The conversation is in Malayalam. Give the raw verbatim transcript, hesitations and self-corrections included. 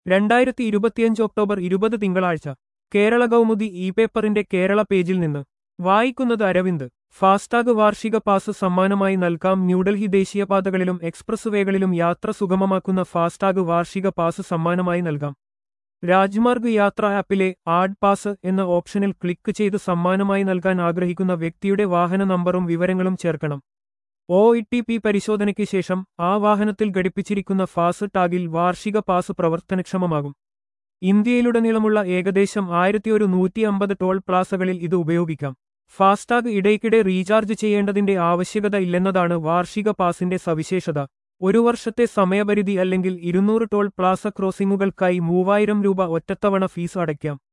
രണ്ടായിരത്തി ഇരുപത്തിയഞ്ച് ഒക്ടോബർ ഇരുപത് തിങ്കളാഴ്ച കേരള കൗമുദി ഇ പേപ്പറിന്റെ കേരള പേജിൽ നിന്ന് വായിക്കുന്നത് അരവിന്ദ്. ഫാസ്ടാഗ് വാർഷിക പാസ് സമ്മാനമായി നൽകാം. ന്യൂഡൽഹി ദേശീയപാതകളിലും എക്സ്പ്രസ് വേകളിലും യാത്ര സുഗമമാക്കുന്ന ഫാസ്ടാഗ് വാർഷിക പാസ് സമ്മാനമായി നൽകാം. രാജ്മാർഗ് യാത്ര ആപ്പിലെ ആഡ് പാസ് എന്ന ഓപ്ഷനിൽ ക്ലിക്ക് ചെയ്ത് സമ്മാനമായി നൽകാൻ ആഗ്രഹിക്കുന്ന വ്യക്തിയുടെ വാഹന നമ്പറും വിവരങ്ങളും ചേർക്കണം. ഒ ഇ ടി പി പരിശോധനയ്ക്ക് ശേഷം ആ വാഹനത്തിൽ ഘടിപ്പിച്ചിരിക്കുന്ന ഫാസ് ടാഗിൽ വാർഷിക പാസ് പ്രവർത്തനക്ഷമമാകും. ഇന്ത്യയിലുടനീളമുള്ള ഏകദേശം ആയിരത്തി ഒരു നൂറ്റി അമ്പത് ടോൾ പ്ലാസകളിൽ ഇത് ഉപയോഗിക്കാം. ഫാസ്ടാഗ് ഇടയ്ക്കിടെ റീചാർജ് ചെയ്യേണ്ടതിന്റെ ആവശ്യകത ഇല്ലെന്നതാണ് വാർഷിക പാസിന്റെ സവിശേഷത. ഒരു വർഷത്തെ സമയപരിധി അല്ലെങ്കിൽ ഇരുന്നൂറ് ടോൾ പ്ലാസ ക്രോസിംഗുകൾക്കായി മൂവായിരം രൂപ ഒറ്റത്തവണ ഫീസ് അടയ്ക്കാം.